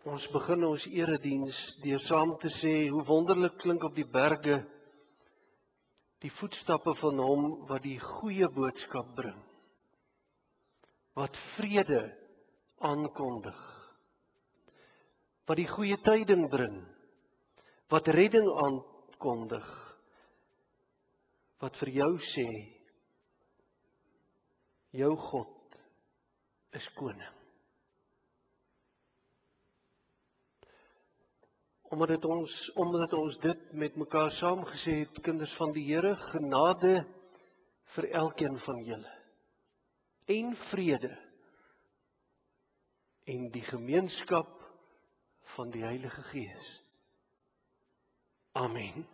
Ons begin ons erediens deur saam te sê hoe wonderlik klink op die berge die voetstappe van hom wat die goeie boodskap bring, wat vrede aankondig, wat die goeie tyding bring, wat redding aankondig, wat vir jou sê, jou God is koning. Omdat ons dit met mekaar saamgesê het, kinders van die Here, genade vir elkeen van julle. En vrede en die gemeenskap van die Heilige Gees. Amen.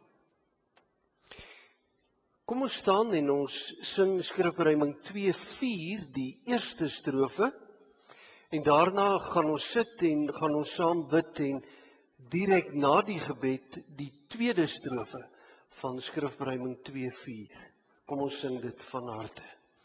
Kom ons staan en ons sing Skrifruiming 2:4, die eerste strofe, en daarna gaan ons sit en gaan ons saam bid en direk na die gebed die tweede strofe van Skrifruiming 2:4. Kom ons sing dit van harte.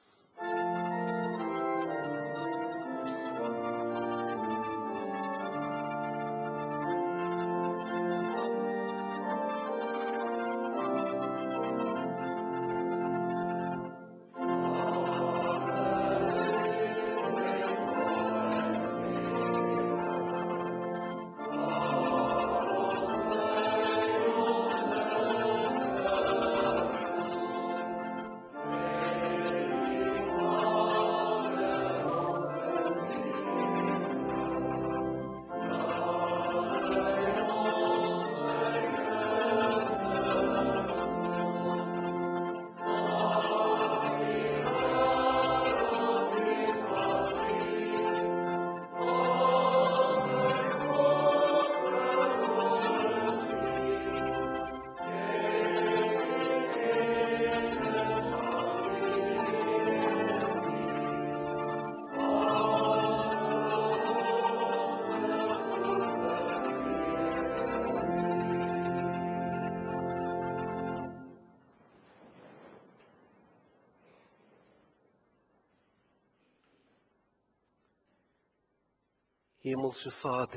Hemelse Vader,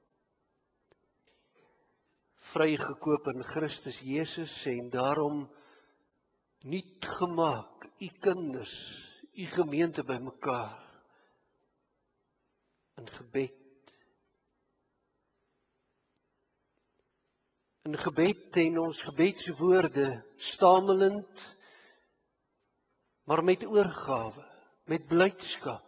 vrygekoop in Christus Jesus en daarom nuut gemaak, u kinders, u gemeente bymekaar in gebed. In gebed en ons gebedswoorde stamelend, maar met oorgawe, met blydskap.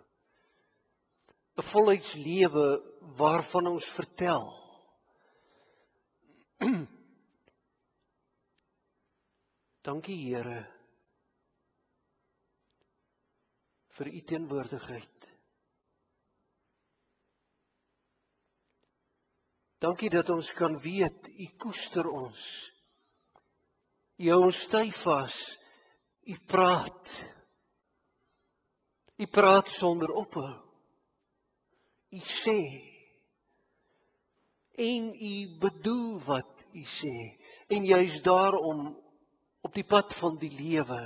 'n Volheidslewe waarvan ons vertel. Dankie Here vir u teenwoordigheid. Dankie dat ons kan weet, u koester ons. U hou ons styf vas, u praat. U praat sonder ophou. U sê, en u bedoel wat u sê, en juist daarom op die pad van die lewe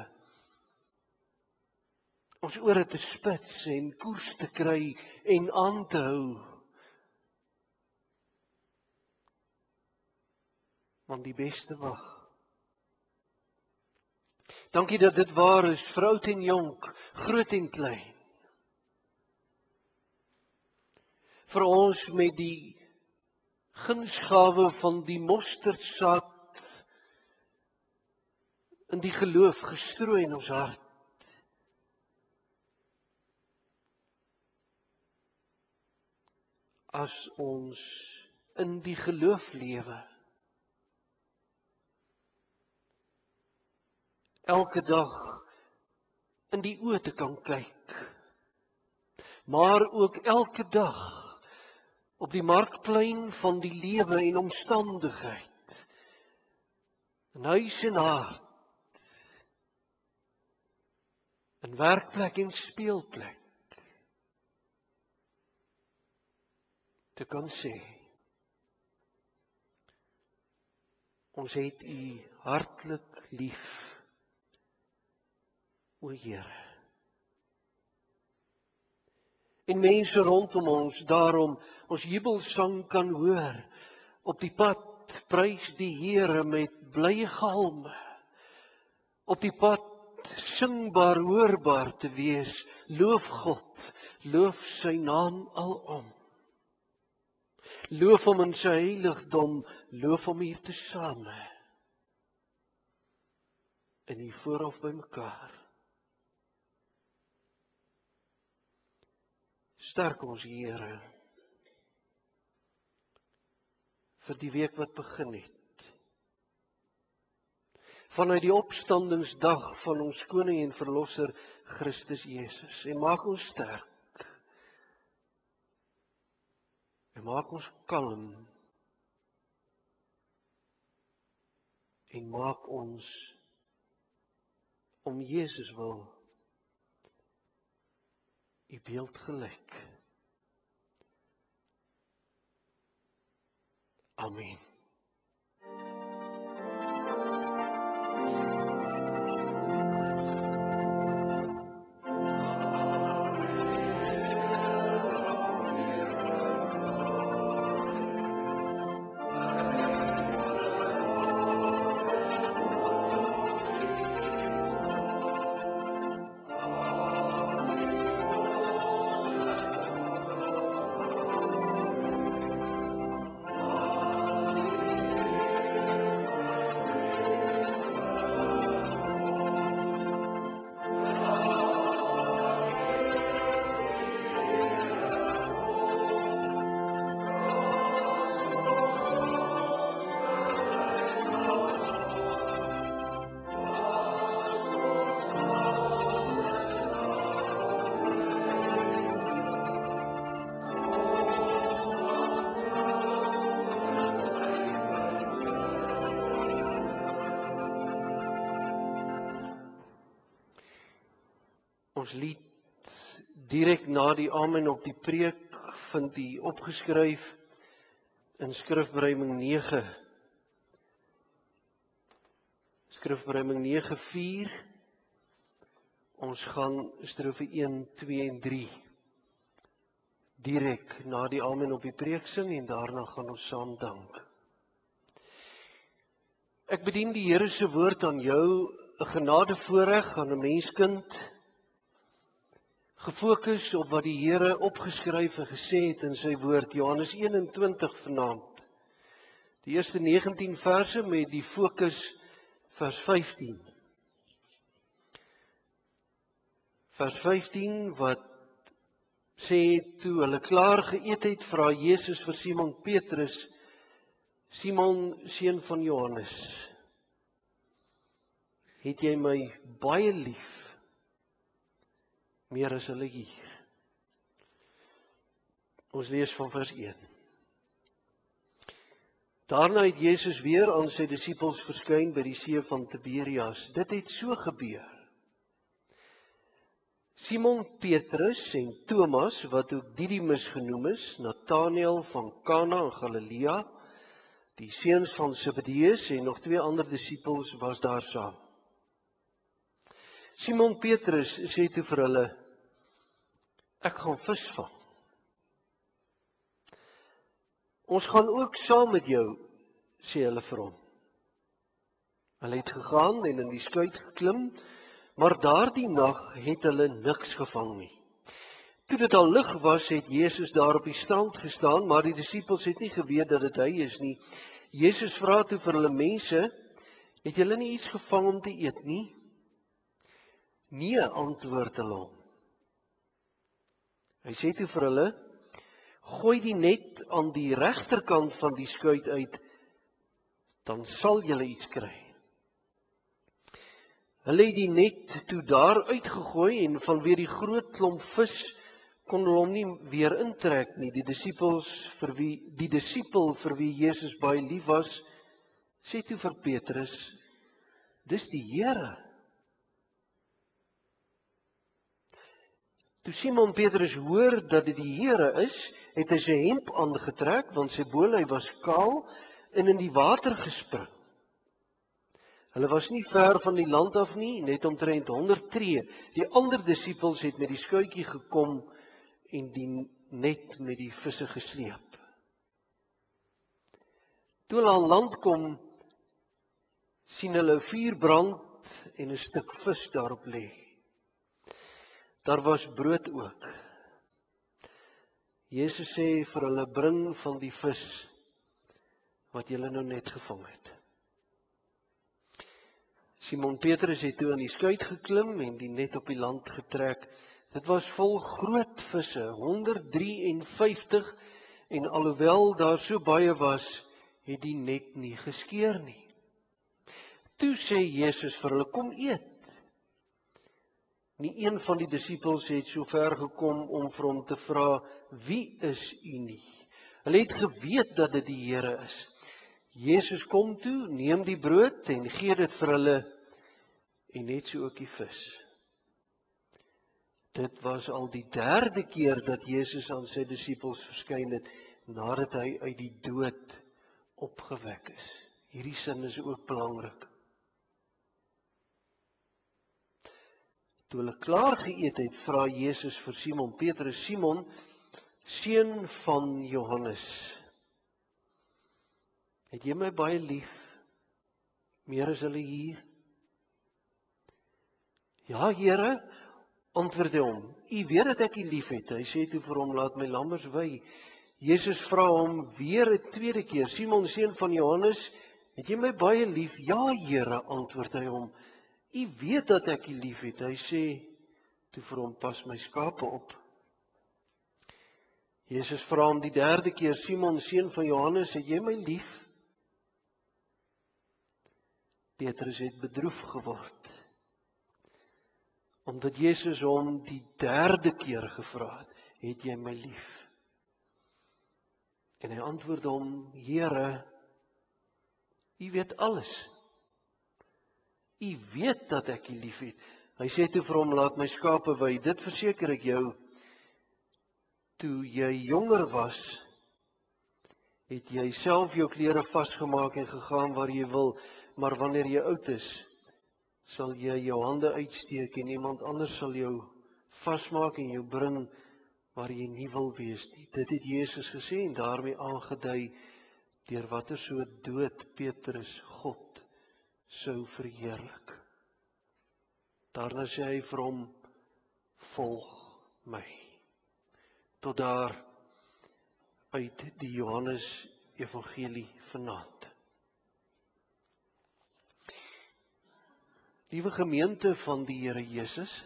ons ore te spits en koers te kry en aan te hou. Want die beste wag. Dankie dat dit waar is vir oud en jonk, groot en klein. Vir ons met die gunsgawe van die mosterdsaad in die geloof gestrooi in ons hart. As ons in die geloof lewe, elke dag in die oë te kan kyk, maar ook elke dag op die markplein van die lewe en omstandigheid, in huis en hart, in werkplek en speelplek, te kan sê, ons het u hartlik lief, o Here. En mense rondom ons daarom ons jubelsang kan hoor. Op die pad prys die Here met blye galme. Op die pad singbaar hoorbaar te wees. Loof God, loof sy naam alom. Loof hom in sy heiligdom, loof hom hier tesame. In die voorhof by mekaar. Sterk ons Here vir die week wat begin het. Vanuit die opstandingsdag van ons koning en verlosser Christus Jesus. En maak ons sterk. En maak ons kalm. En maak ons om Jesus wil U beeld gelyk. Amen. Ons lied direk na die amen op die preek vind U opgeskryf in Skrifbereiding 9. Skrifbereiding 9:4. Ons gaan strofe 1, 2 en 3 direk na die amen op die preek sing en daarna gaan ons saam dank. Ek bedien die Here se woord aan jou, 'n genadevoorreg aan 'n menskind, gefokus op wat die Here opgeskryf en gesê het in sy woord, Johannes 21 vanaand. Die eerste 19 verse met die fokus vers 15. Vers 15 wat sê, toe hulle klaar geëet het, vra Jesus vir Simon Petrus, Simon, seun van Johannes, het jy my baie lief? Meer as hulle hier. Ons lees van vers 1. Daarna het Jesus weer aan sy disippels verskyn by die see van Tiberias. Dit het so gebeur. Simon Petrus en Thomas, wat ook Didimus genoem is, Nathanael van Kana in Galilea, die seuns van Zebedeus en nog 2 ander disippels was daar saam. Simon Petrus sê toe vir hulle, ek gaan visvang. Ons gaan ook saam met jou, sê hulle vir hom. Hulle het gegaan en in die skuit geklim, maar daardie nag het hulle niks gevang nie. Toe dit al lig was, het Jesus daar op die strand gestaan, maar die disippels het nie geweet dat dit hy is nie. Jesus vra toe vir hulle, mense, het julle nie iets gevang om te eet nie? Nee, antwoord hulle hom. Hy sê toe vir hulle, gooi die net aan die regterkant van die skuit uit, dan sal julle iets kry. Hulle het die net toe daar uitgegooi en vanweer die groot klomp vis kon hulle hom nie weer intrek nie. Die disipel vir wie Jesus baie lief was, sê toe vir Petrus, dis die Here. Toe Simon Petrus hoor dat dit die Here is, het hy sy hemp aangetrek, want sy boly was kaal, en in die water gespring. Hulle was nie ver van die land af nie, net omtrent 100 tree. Die ander disippels het met die skuitjie gekom en die net met die visse gesleep. Toe hulle aan land kom, sien hulle 'n vuur brand en 'n stuk vis daarop lê. Daar was brood ook. Jesus sê vir hulle, bring van die vis wat julle nou net gevang het. Simon Petrus het toe in die skuit geklim en die net op die land getrek. Dit was vol groot visse, 153, en alhoewel daar so baie was, het die net nie geskeur nie. Toe sê Jesus vir hulle, kom eet. Nie een van die disippels het so ver gekom om vir hom te vra, wie is u nie? Hulle het geweet dat dit die Here is. Jesus kom toe, neem die brood en gee dit vir hulle, en net so ook die vis. Dit was al die 3de keer dat Jesus aan sy disippels verskyn het, nadat hy uit die dood opgewek is. Hierdie sin is ook belangrik. Toe hulle klaar geëet het, vra Jesus vir Simon Petrus, Simon, seun van Johannes, het jy my baie lief, meer as hulle hier? Ja, Here, antwoord hy hom, u weet dat ek u lief het. Hy sê toe vir hom, laat my lammers wei. Jesus vra hom weer 'n tweede keer, Simon, seun van Johannes, het jy my baie lief? Ja, Here, antwoord hy hom, u weet dat ek u lief het. Hy sê toe vir hom, pas my skape op. Jesus vra hom die 3de keer, Simon, seun van Johannes, het jy my lief? Petrus het bedroef geword, omdat Jesus hom die 3de keer gevra het jy my lief? En hy antwoord hom, Here, u weet alles. U weet dat ek u lief het. Hy sê toe vir hom, laat my skape wei. Dit verseker ek jou, toe jy jonger was, het jy self jou klere vasgemaak en gegaan waar jy wil, maar wanneer jy oud is, sal jy jou hande uitsteek en iemand anders sal jou vasmaak en jou bring waar jy nie wil wees nie. Dit het Jesus gesê en daarmee aangedui deur watter soort dood Petrus God sou verheerlik. Daarna sê hy vir hom, volg my. Tot daar uit die Johannes Evangelie vanaand. Liewe gemeente van die Here Jesus,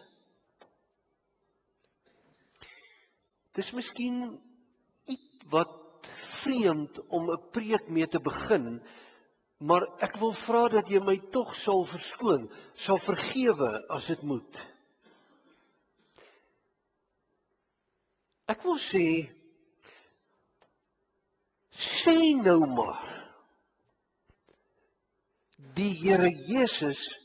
dis miskien iets wat vreemd om 'n preek mee te begin, maar ek wil vra dat jy my tog sal verskoon, sal vergewe as dit moet. Ek wil sê nou maar, die Here Jesus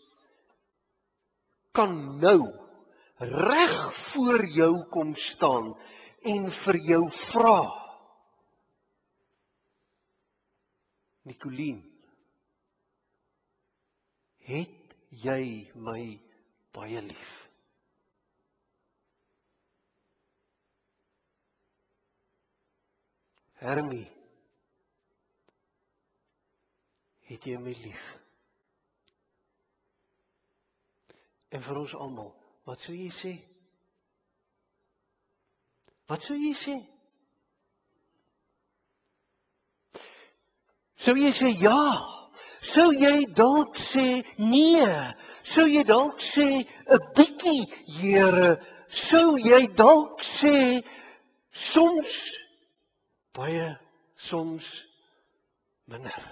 kan nou reg voor jou kom staan en vir jou vra, Nicolien, het jy my baie lief? Hermie, het jy my lief? En vir ons almal, wat sou jy sê? Wat sou jy sê? Sou jy sê ja? Sou jy dalk sê nee? Sou jy dalk sê 'n bietjie, Here? Sou jy dalk sê soms baie, soms minder?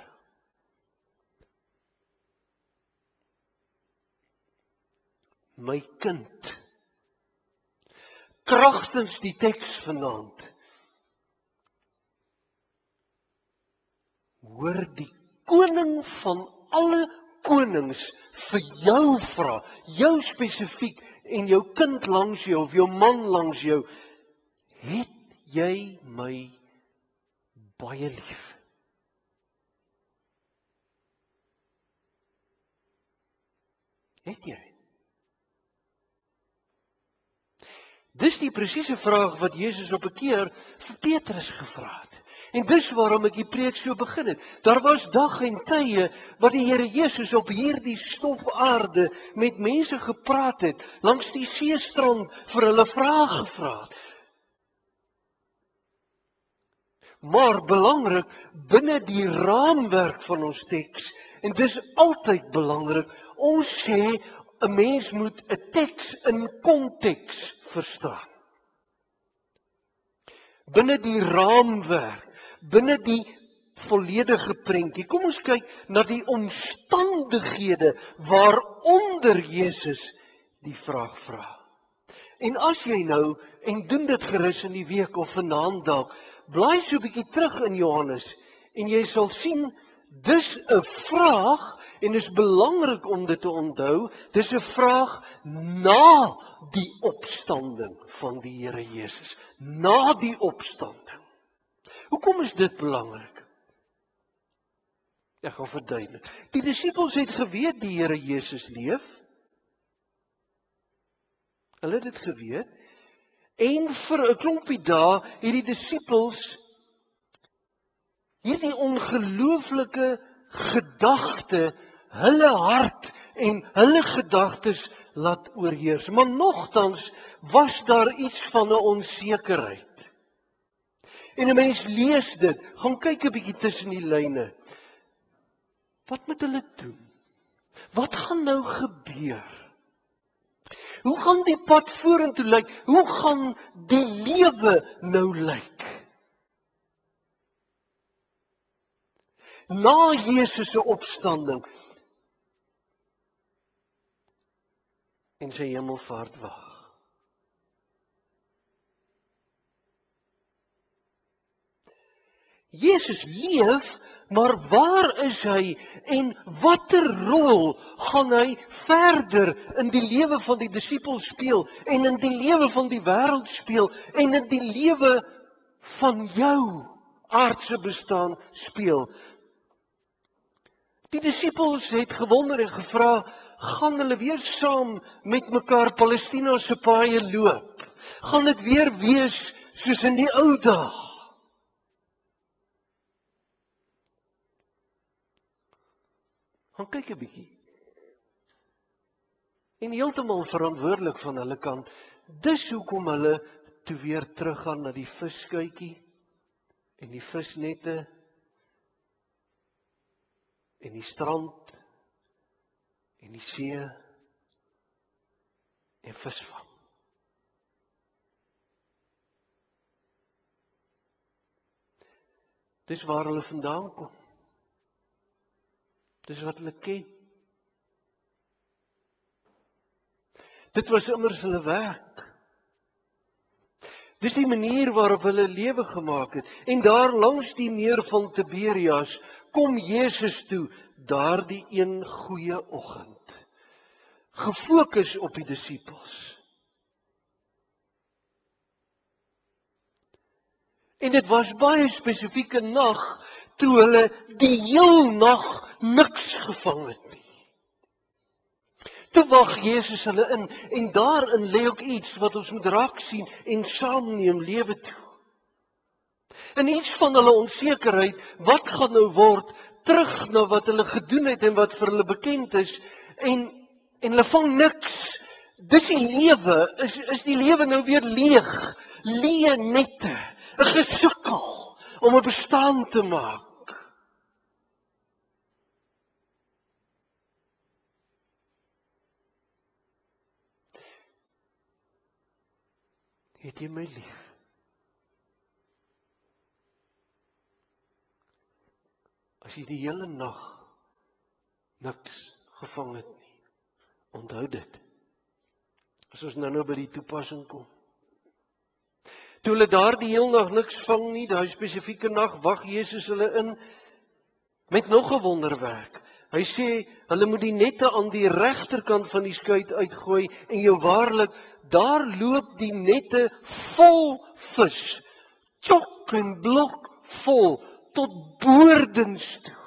My kind, kragtens die teks vanaand, hoor die koning van alle konings vir jou vra, jou spesifiek en jou kind langs jou of jou man langs jou, het jy my baie lief? Het jy? Dis die presiese vraag wat Jesus op 'n keer vir Petrus gevra het. En dis waarom ek die preek so begin het. Daar was dag en tye wat die Here Jesus op hierdie stof aarde met mense gepraat het, langs die seestrand vir hulle vrae gevra het. Maar belangrik, binne die raamwerk van ons teks, en dis altyd belangrik, ons sê 'n mens moet 'n teks in konteks verstaan. Binne die raamwerk, binne die volledige prentjie. Kom ons kyk na die omstandighede waaronder Jesus die vraag vra. En as jy nou, en doen dit gerus in die week of vanaand dalk, blaai so 'n bietjie terug in Johannes en jy sal sien dis 'n vraag en is belangrik om dit te onthou, dis 'n vraag na die opstanding van die Here Jesus, na die opstanding. Hoekom is dit belangrik? Ek gaan verduidelik. Die disippels het geweet die Here Jesus leef. Hulle het dit geweet. En vir 'n klompie dae het die disippels hierdie ongelooflike gedagte hulle hart en hulle gedagtes laat oorheers. Maar nogtans was daar iets van 'n onsekerheid. En 'n mens lees dit, gaan kyk 'n bietjie tussen die lyne. Wat moet hulle doen? Wat gaan nou gebeur? Hoe gaan die pad vorentoe lyk? Hoe gaan die lewe nou lyk? Na Jesus se opstanding en sy hemelvaart wag. Jesus leef, maar waar is hy en watter rol gaan hy verder in die lewe van die disippels speel en in die lewe van die wêreld speel en in die lewe van jou aardse bestaan speel? Die disippels het gewonder en gevra, gaan hulle weer saam met mekaar Palestina se paaie loop? Gaan dit weer wees soos in die ou dae? Gaan kyk 'n bietjie. En heeltemal verantwoordelik van hulle kant, dis hoekom hulle toe weer teruggaan na die visskuitjie en die visnette en die strand en die see en visvang. Dis waar hulle vandaan kom. Dis wat hulle ken. Dit was immers hulle werk. Dis die manier waarop hulle lewe gemaak het. En daar langs die meer van Tiberias kom Jesus toe, daardie een goeie oggend. Gefokus op die disippels. En dit was baie spesifieke nag toe hulle die heel nag niks gevang het nie. Toe wag Jesus hulle in en daarin lê ook iets wat ons moet raak sien en saamneem lewe toe. En iets van hulle onsekerheid, wat gaan nou word, terug na wat hulle gedoen het en wat vir hulle bekend is en hulle vang niks. Dis die lewe, is die lewe nou weer leeg, leë nette, 'n gesukkel om 'n bestaan te maak. Het jy my lief? As jy die hele nag niks gevang het nie, onthou dit. As ons nou by die toepassing kom. Toe hulle daar die hele nag niks vang nie, daai spesifieke nag wag Jesus hulle in met nog 'n wonderwerk. Hy sê, hulle moet die nette aan die regterkant van die skuit uitgooi en jou waarlik, daar loop die nette vol vis, tjok en blok vol, tot boordens toe.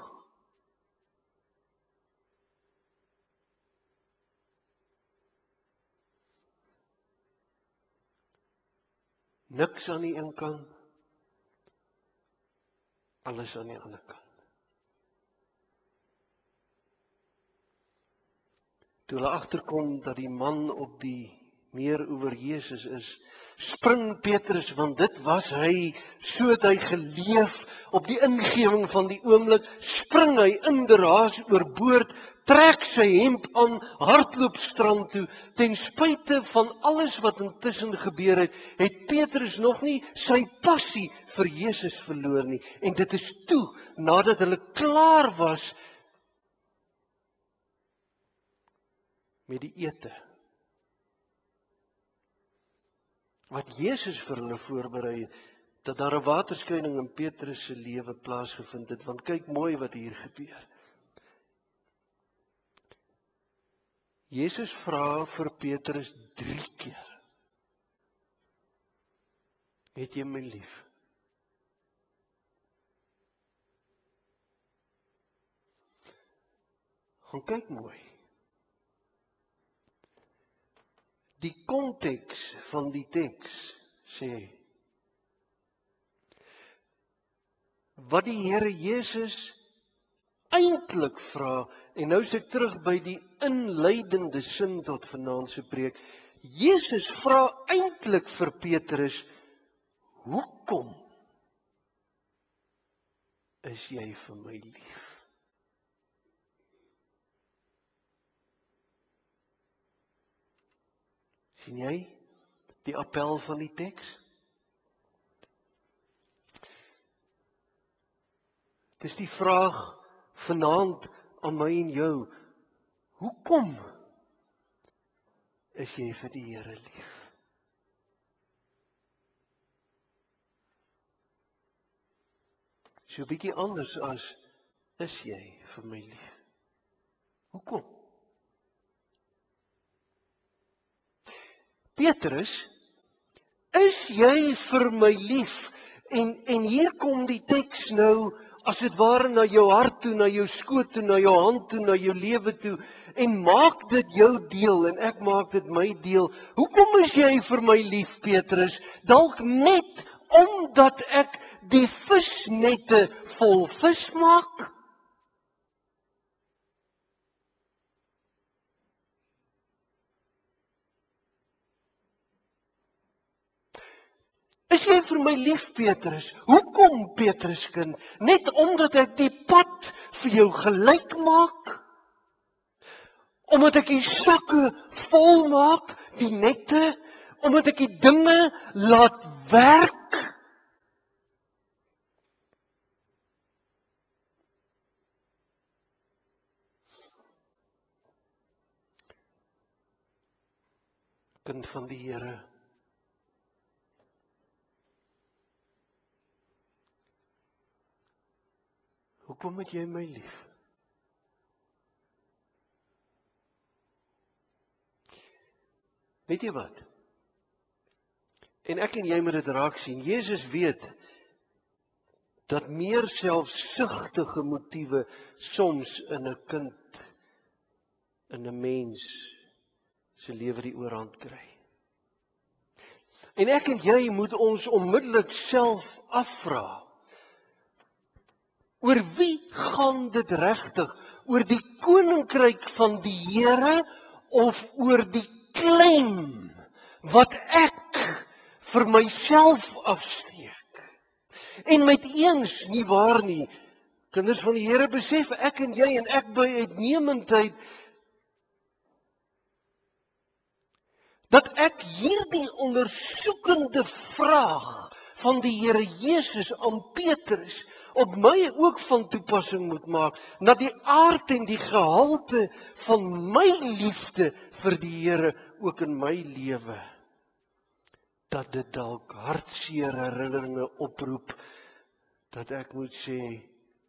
Niks aan die een kant, alles aan die ander kant. Toe hulle agterkom dat die man op die meer oor Jesus is, spring Petrus, want dit was hy, so het hy geleef op die ingewing van die oomblik, spring hy in die raas oorboord, trek sy hemp aan, hardloop strand toe, ten spyte van alles wat intussen gebeur het, het Petrus nog nie sy passie vir Jesus verloor nie, en dit is toe, nadat hulle klaar was met die ete, wat Jesus vir hulle voorberei het, dat daar 'n waterskeiding in Petrus se lewe plaasgevind het, want kyk mooi wat hier gebeur. Jesus vra vir Petrus 3 keer, het jy my lief? Gaan kyk mooi. Die konteks van die teks sê, wat die Here Jesus eintlik vra, en nou is ek terug by die inleidende sin tot vanaand se preek, Jesus vra eintlik vir Petrus, hoekom is jy vir my lief? Sien jy die appel van die teks? Dis die vraag vanaand aan my en jou, hoekom is jy vir die Here lief? So 'n bietjie anders as, is jy vir my lief? Hoekom? Petrus, is jy vir my lief? En hier kom die teks nou, as dit ware na jou hart toe, na jou skoot toe, na jou hand toe, na jou lewe toe, en maak dit jou deel, en ek maak dit my deel. Hoekom is jy vir my lief, Petrus? Dalk net omdat ek die visnette vol vis maak? Is jy vir my lief, Petrus? Hoekom, Petruskind? Net omdat ek die pad vir jou gelyk maak? Omdat ek die sakke vol maak, die nette? Omdat ek die dinge laat werk? Kind van die Here, hoekom het jy my lief? Weet jy wat? En ek en jy moet dit raak sien. Jesus weet dat meer selfsugtige motiewe soms in 'n kind, in 'n mens se lewe die oorhand kry. En ek en jy moet ons onmiddellik self afvra, oor wie gaan dit regtig? Oor die koninkryk van die Here of oor die claim wat ek vir myself afsteek? En met eens nie waar nie, kinders van die Here, besef ek en jy en ek by uitnemendheid dat ek hierdie ondersoekende vraag van die Here Jesus aan Petrus op my ook van toepassing moet maak, na die aard en die gehalte van my liefde vir die Here ook in my lewe, dat dit dalk hartseer herinneringe oproep, dat ek moet sê,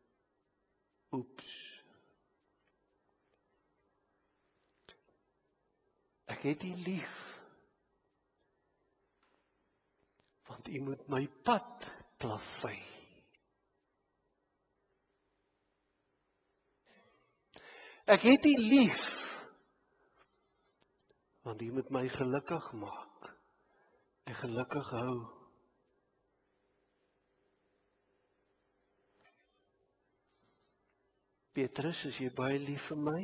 oeps, ek het U lief, want U moet my pad plavei. Ek het U lief, want U moet my gelukkig maak en gelukkig hou. Petrus, is jy baie lief vir my?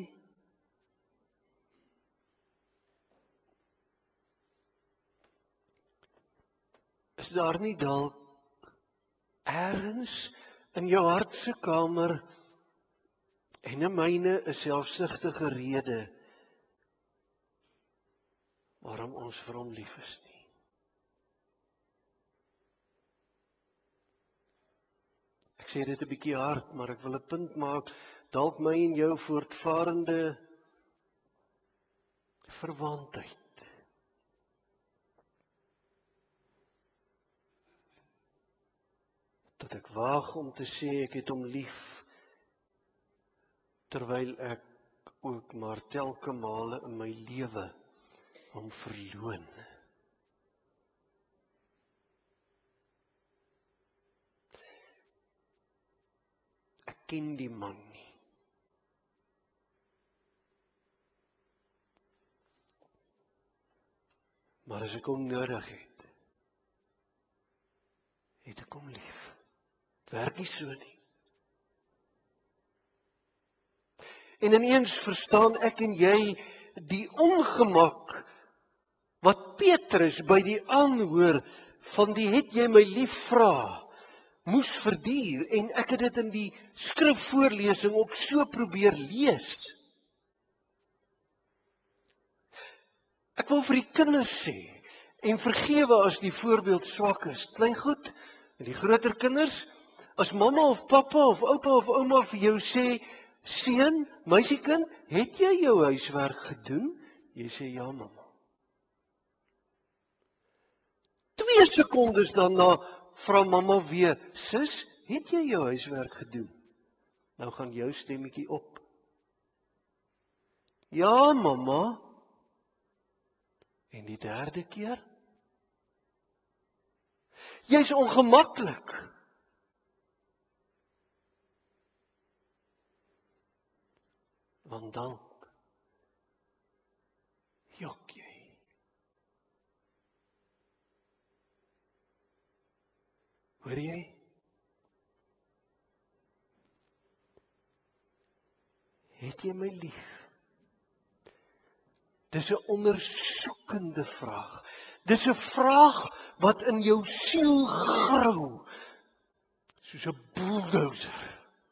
Is daar nie dalk ergens in jou hart se kamer en in myne 'n selfsugtige rede waarom ons vir hom lief is nie? Ek sê dit 'n bietjie hard, maar ek wil 'n punt maak, dalk my en jou voortvarende verwantheid. Dat ek waag om te sê ek het hom lief, terwyl ek ook maar telke male in my lewe hom verloon. Ek ken die man nie. Maar as ek hom nodig het, het ek hom lief. Werk nie so nie. En ineens verstaan ek en jy die ongemak wat Petrus by die aanhoor van die het jy my lief vra, moes verduur, en ek het dit in die skrifvoorlesing ook so probeer lees. Ek wil vir die kinders sê, en vergewe as die voorbeeld swak is, klein goed, en die groter kinders, as mamma of pappa of oupa of ouma vir jou sê, seun, meisiekind, het jy jou huiswerk gedoen? Jy sê ja, mamma. 2 sekondes daarna vra mamma weer, sis, het jy jou huiswerk gedoen? Nou gaan jou stemmetjie op. Ja, mamma. En die 3de keer? Jy's ongemaklik. Want dalk jok jy. Hoor jy? Het jy my lief? Dis 'n ondersoekende vraag. Dis 'n vraag wat in jou siel grou, soos 'n bulldozer.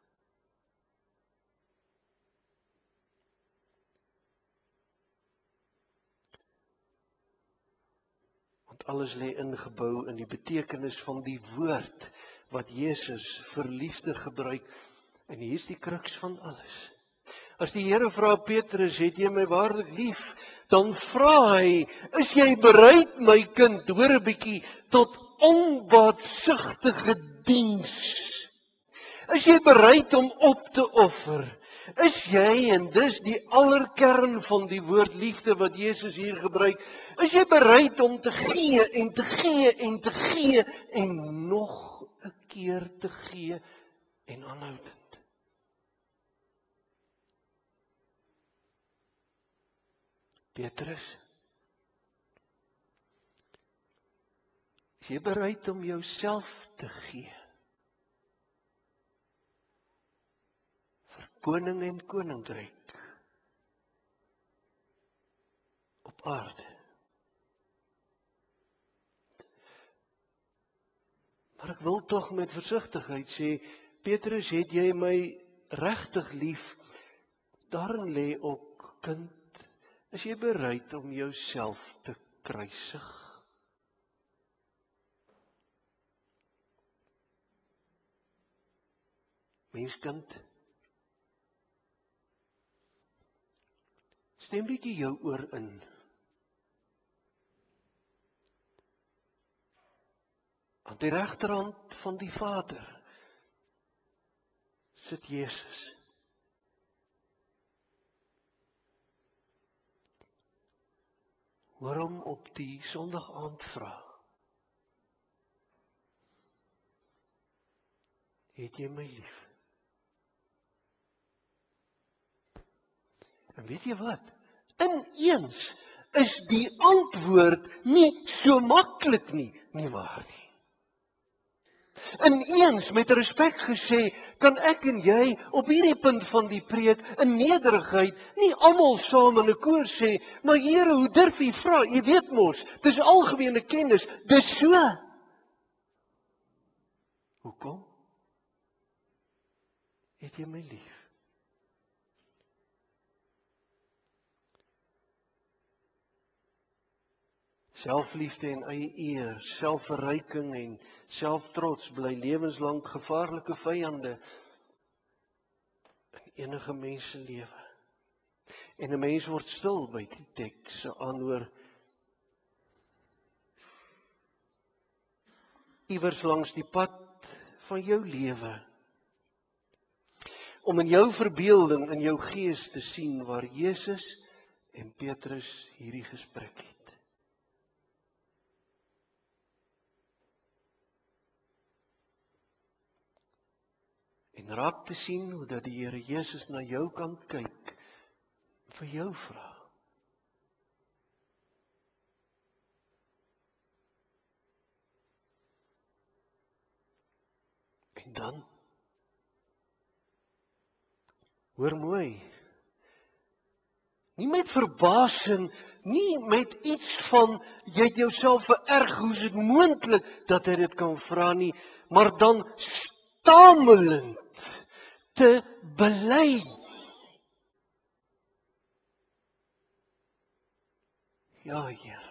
Want alles lê ingebou in die betekenis van die woord wat Jesus vir liefde gebruik. En hier is die kruks van alles. As die Here vra Petrus, het jy my waarlik lief? Dan vra hy, is jy bereid, my kind, hoor 'n bietjie, tot onbaatsigtige diens? Is jy bereid om op te offer? Is jy, en dis die allerkern van die woord liefde wat Jesus hier gebruik, is jy bereid om te gee en te gee en te gee en nog 'n keer te gee en aanhoudend? Petrus, is jy bereid om jouself te gee? Vir koning en koninkryk op aarde. Maar ek wil tog met versigtigheid sê, Petrus, het jy my regtig lief? Daarin lê ook, kind, is jy bereid om jouself te kruisig? Menskind, stem bietjie jou oor in. Aan die regterhand van die Vader sit Jesus. Hoor hom op die Sondag-aand vra. Het jy my lief? En weet jy wat? Ineens is die antwoord nie so maklik nie waar nie. ineens met respek gesê, kan ek en jy op hierdie punt van die preek in nederigheid nie almal saam in 'n koor sê, maar Here, hoe durf U vra? U weet mos, dis algemene kennis, dis so. Hoekom? Het jy my lief? Selfliefde en eie eer, selfverryking en selftrots bly lewenslank gevaarlike vyande in enige mens se lewe. En 'n mens word stil by die teks se aanhoor. Iewers langs die pad van jou lewe, om in jou verbeelding, in jou gees te sien waar Jesus en Petrus hierdie gesprek het. En raak te sien hoe dat die Here Jesus na jou kant kyk, vir jou vra. En dan, hoor mooi, nie met verbasing, nie met iets van, jy het jouself vererg, hoe is dit moontlik dat hy dit kan vra nie, maar dan stamelend te bely. Ja, Here.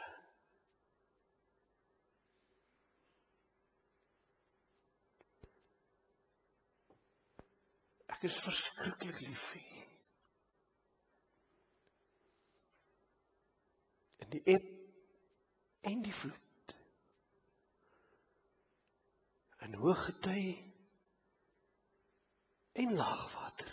Ek is verskriklik lief vir U. In die eb en die vloed. In hoëgety en laagwater.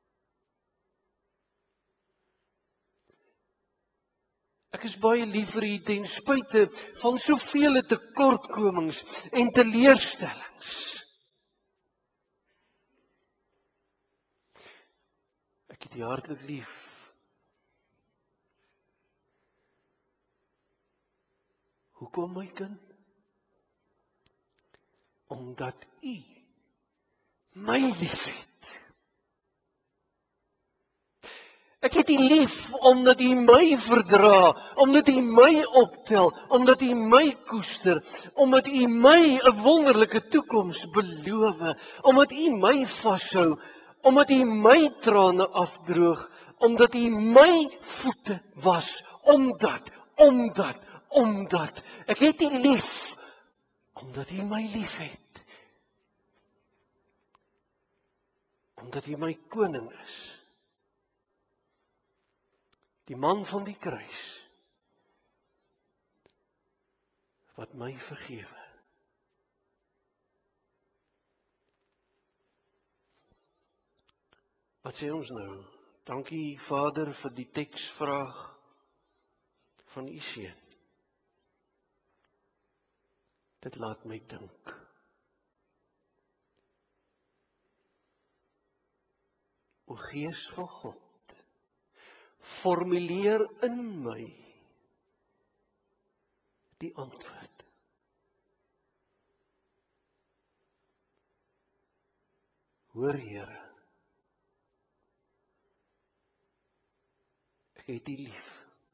Ek is baie lief vir U ten spyte van soveel tekortkomings en teleurstellings. Ek het U hartlik lief. Hoekom, my kind? Omdat U my liefhet. Ek het U lief omdat U my verdra, omdat U my optel, omdat U my koester, omdat U my 'n wonderlike toekoms beloof, omdat U my vashou, omdat U my trane afdroog, omdat U my voete was, omdat ek het U lief omdat U my liefhet. Omdat U my koning is. Die man van die kruis, wat my vergewe. Wat sê ons nou? Dankie Vader vir die teksvraag van U seun. Dit laat my dink. O Gees van God, formuleer in my die antwoord. Hoor Here, ek het U lief.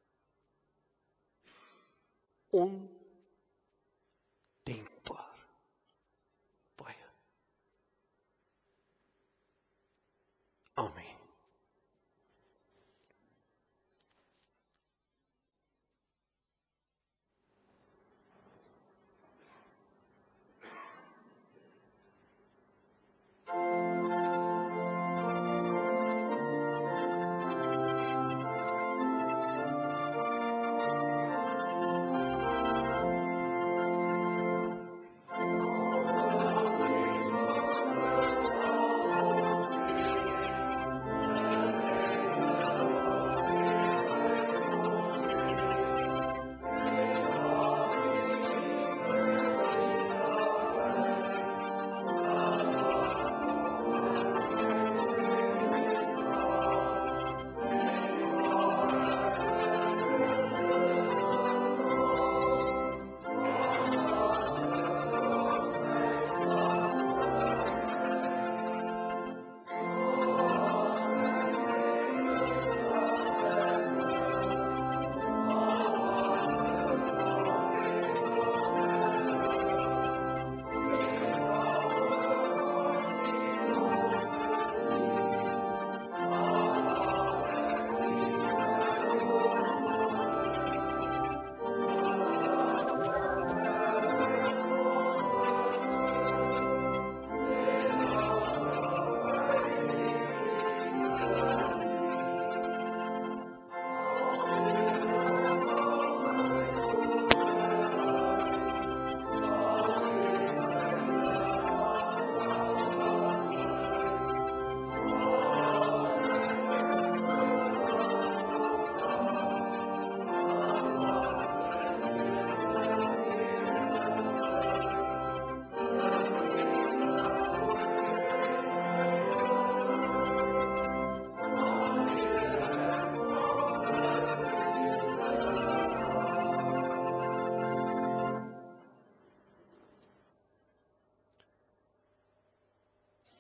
Ondenkbaar. Baie. Amen.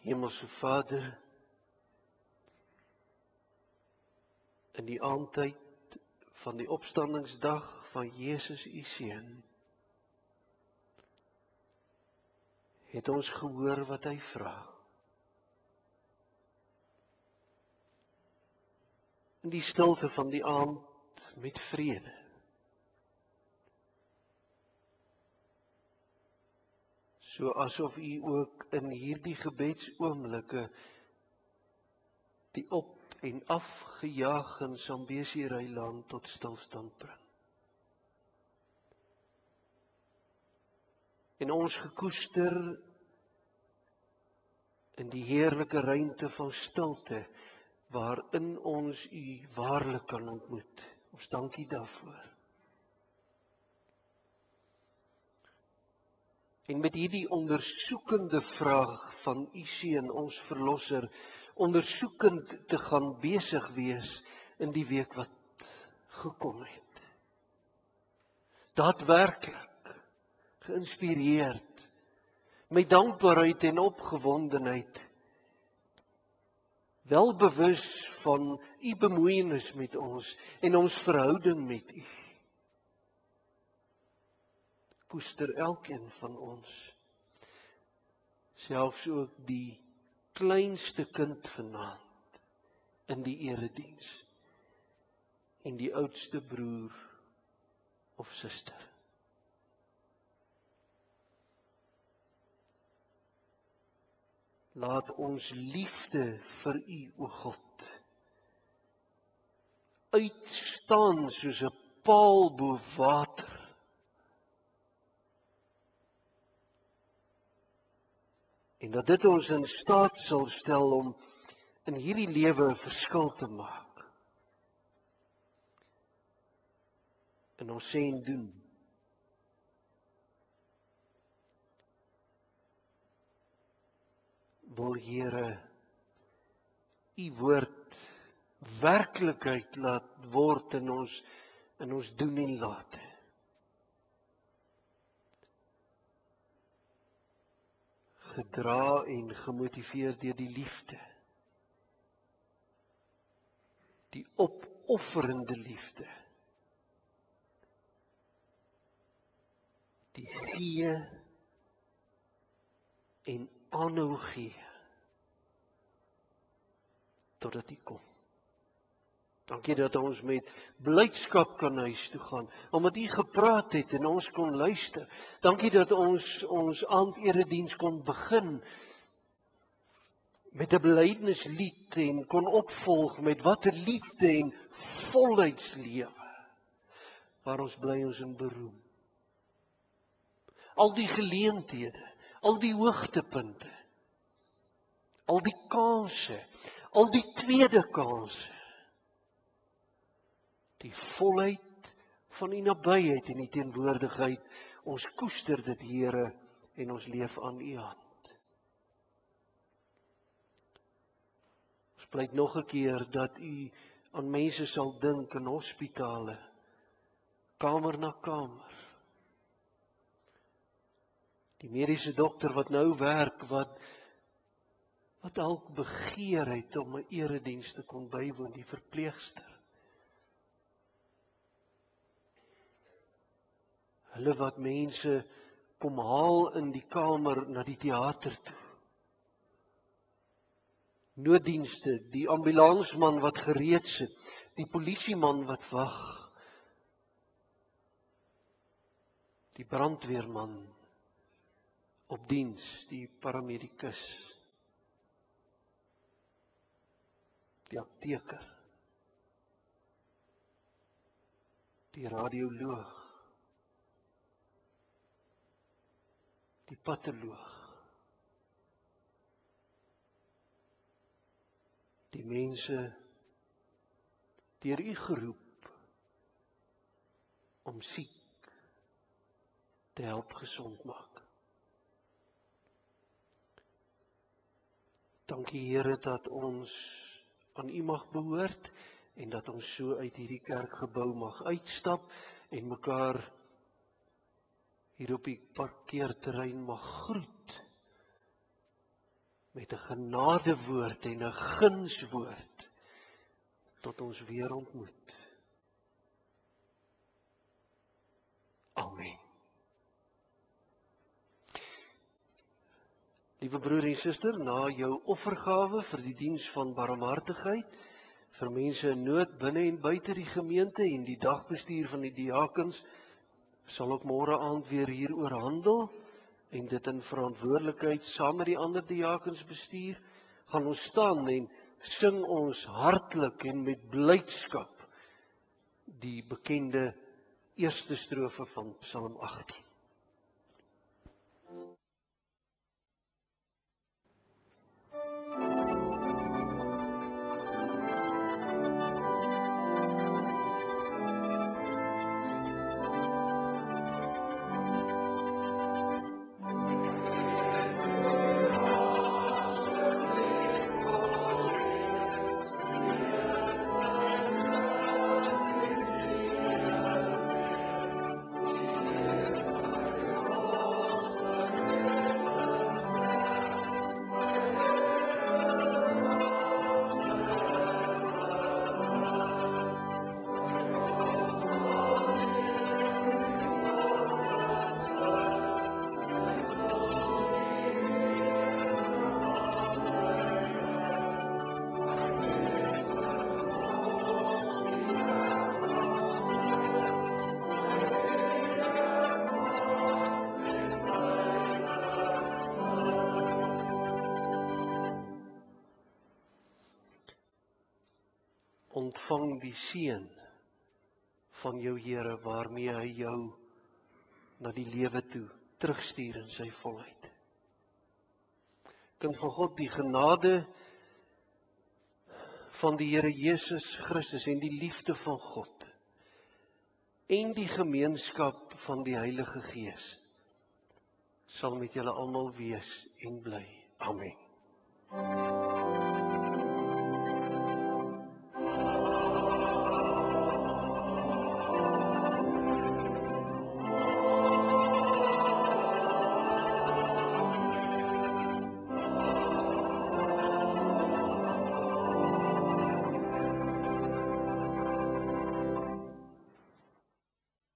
Hemelse Vader, in die aandtyd van die opstandingsdag van Jesus U Seun, het ons gehoor wat hy vra. In die stilte van die aand met vrede. So asof U ook in hierdie gebedsoomblikke die op en afgejaag in Zambesi-eiland tot stilstand bring. En ons gekoester in die heerlike ruimte van stilte, waarin ons U waarlik kan ontmoet. Ons dankie daarvoor. En met hierdie ondersoekende vraag van U Seun, ons Verlosser, ondersoekend te gaan besig wees in die week wat gekom het. Daadwerklik, geïnspireerd, met dankbaarheid en opgewondenheid, wel bewus van U bemoeienis met ons en ons verhouding met U. Koester elkeen van ons, selfs ook die kleinste kind vanaand in die erediens en die oudste broer of suster. Laat ons liefde vir U, o God, uitstaan soos 'n paal bo water. En dat dit ons in staat sal stel om in hierdie lewe 'n verskil te maak. En ons sê en doen. Wil Here U woord werklikheid laat word in ons doen en late. Gedra en gemotiveer deur die liefde. Die opofferende liefde. Die gee en aanhou gee totdat U kom. Dankie dat ons met blydskap kan huis toe gaan, omdat U gepraat het en ons kon luister. Dankie dat ons aanderediens kon begin met 'n belydenislied en kon opvolg met watter liefde en volheidslewe, waar ons bly ons in beroem. Al die geleenthede, al die hoogtepunte, al die kansse, al die tweede kansse, die volheid van U nabyheid en U teenwoordigheid, ons koester dit, Here, en ons leef aan U hand. Ons pleit nog 'n keer dat U aan mense sal dink in hospitale, kamer na kamer. Die mediese dokter wat nou werk, wat dalk begeer het om 'n erediens te kon bywoon, die verpleegster. Hulle wat mense kom haal in die kamer na die teater toe. Nooddienste, die ambulansman wat gereed sit, die polisieman wat wag, die brandweerman op diens, die paramedikus, die apteker, die radioloog, die patoloog, die mense deur U geroep om siek te help gesond maak. Dankie Here dat ons aan U mag behoort en dat ons so uit hierdie kerkgebou mag uitstap en mekaar hier op die parkeerterrein mag groet met met 'n genadewoord en 'n gunswoord tot ons weer ontmoet. Amen. Liewe broer en suster, na jou offergawe vir die diens van barmhartigheid, vir mense in nood binne en buite die gemeente en die dagbestuur van die diakens, sal ek môre aand weer hieroor handel en dit in verantwoordelikheid saam met die ander diakens bestuur, gaan ons staan en sing ons hartlik en met blydskap die bekende eerste strofe van Psalm 18. Ontvang die seën van jou Here waarmee hy jou na die lewe toe terugstuur in sy volheid. Kind van God, die genade van die Here Jesus Christus en die liefde van God en die gemeenskap van die Heilige Gees sal met julle almal wees en bly. Amen.